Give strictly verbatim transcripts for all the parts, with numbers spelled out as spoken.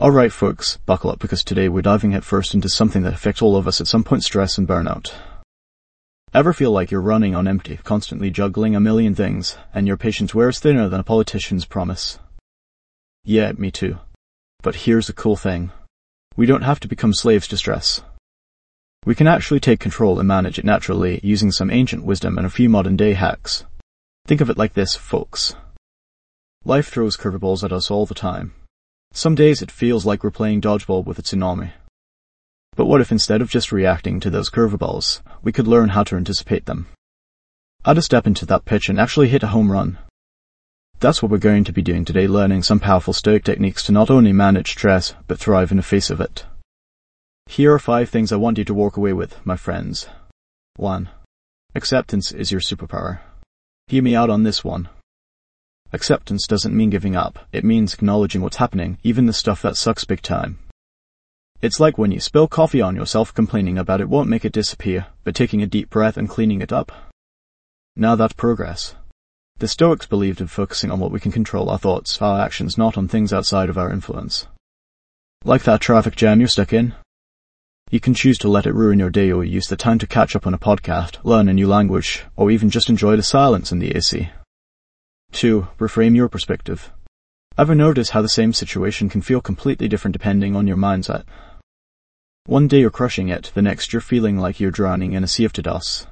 Alright folks, buckle up because today we're diving headfirst into something that affects all of us at some point: stress and burnout. Ever feel like you're running on empty, constantly juggling a million things, and your patience wears thinner than a politician's promise? Yeah, me too. But here's the cool thing. We don't have to become slaves to stress. We can actually take control and manage it naturally using some ancient wisdom and a few modern day hacks. Think of it like this, folks. Life throws curveballs at us all the time. Some days it feels like we're playing dodgeball with a tsunami. But what if instead of just reacting to those curveballs, we could learn how to anticipate them? How to step into that pitch and actually hit a home run? That's what we're going to be doing today, learning some powerful Stoic techniques to not only manage stress, but thrive in the face of it. Here are five things I want you to walk away with, my friends. one. Acceptance is your superpower. Hear me out on this one. Acceptance doesn't mean giving up. It means acknowledging what's happening, even the stuff that sucks big time. It's like when you spill coffee on yourself, complaining about it won't make it disappear, but taking a deep breath and cleaning it up. Now that's progress. The Stoics believed in focusing on what we can control: our thoughts, our actions, not on things outside of our influence. Like that traffic jam you're stuck in? You can choose to let it ruin your day, or use the time to catch up on a podcast, learn a new language, or even just enjoy the silence in the A C. two. Reframe your perspective. Ever notice how the same situation can feel completely different depending on your mindset? One day you're crushing it, the next you're feeling like you're drowning in a sea of chaos.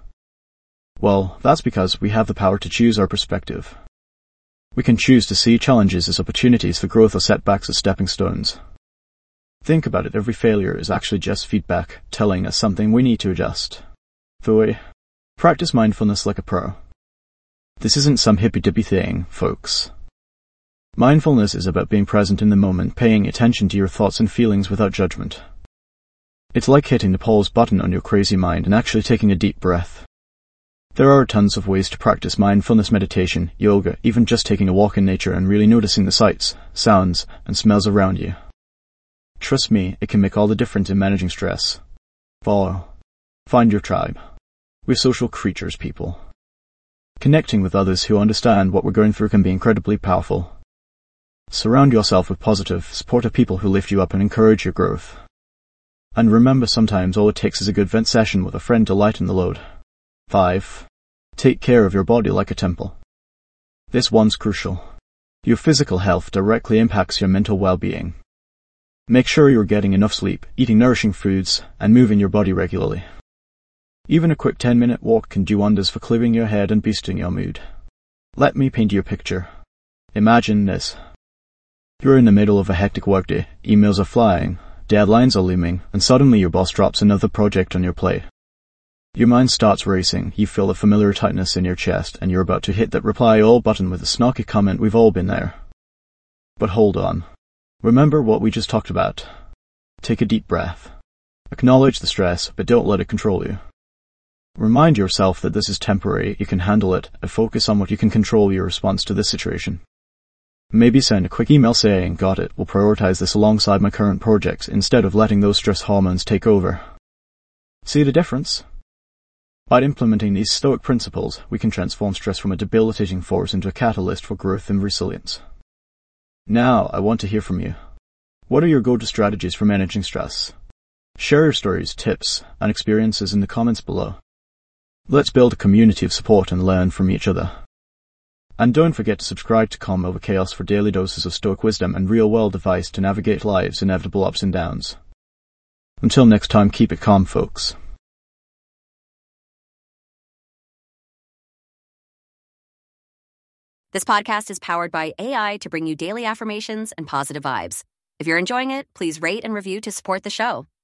Well, that's because we have the power to choose our perspective. We can choose to see challenges as opportunities for growth or setbacks as stepping stones. Think about it, every failure is actually just feedback, telling us something we need to adjust. three. Practice mindfulness like a pro. This isn't some hippy-dippy thing, folks. Mindfulness is about being present in the moment, paying attention to your thoughts and feelings without judgment. It's like hitting the pause button on your crazy mind and actually taking a deep breath. There are tons of ways to practice mindfulness: meditation, yoga, even just taking a walk in nature and really noticing the sights, sounds, and smells around you. Trust me, it can make all the difference in managing stress. four. Find your tribe. We're social creatures, people. Connecting with others who understand what we're going through can be incredibly powerful. Surround yourself with positive, supportive people who lift you up and encourage your growth. And remember, sometimes all it takes is a good vent session with a friend to lighten the load. five. Take care of your body like a temple. This one's crucial. Your physical health directly impacts your mental well-being. Make sure you're getting enough sleep, eating nourishing foods, and moving your body regularly. Even a quick ten-minute walk can do wonders for clearing your head and boosting your mood. Let me paint you a picture. Imagine this. You're in the middle of a hectic workday, emails are flying, deadlines are looming, and suddenly your boss drops another project on your plate. Your mind starts racing, you feel a familiar tightness in your chest, and you're about to hit that reply all button with a snarky comment. We've all been there. But hold on. Remember what we just talked about. Take a deep breath. Acknowledge the stress, but don't let it control you. Remind yourself that this is temporary, you can handle it, and focus on what you can control: your response to this situation. Maybe send a quick email saying, "Got it, we'll prioritize this alongside my current projects," instead of letting those stress hormones take over. See the difference? By implementing these Stoic principles, we can transform stress from a debilitating force into a catalyst for growth and resilience. Now, I want to hear from you. What are your go-to strategies for managing stress? Share your stories, tips, and experiences in the comments below. Let's build a community of support and learn from each other. And don't forget to subscribe to Calm Over Chaos for daily doses of Stoic wisdom and real-world advice to navigate life's inevitable ups and downs. Until next time, keep it calm, folks. This podcast is powered by A I to bring you daily affirmations and positive vibes. If you're enjoying it, please rate and review to support the show.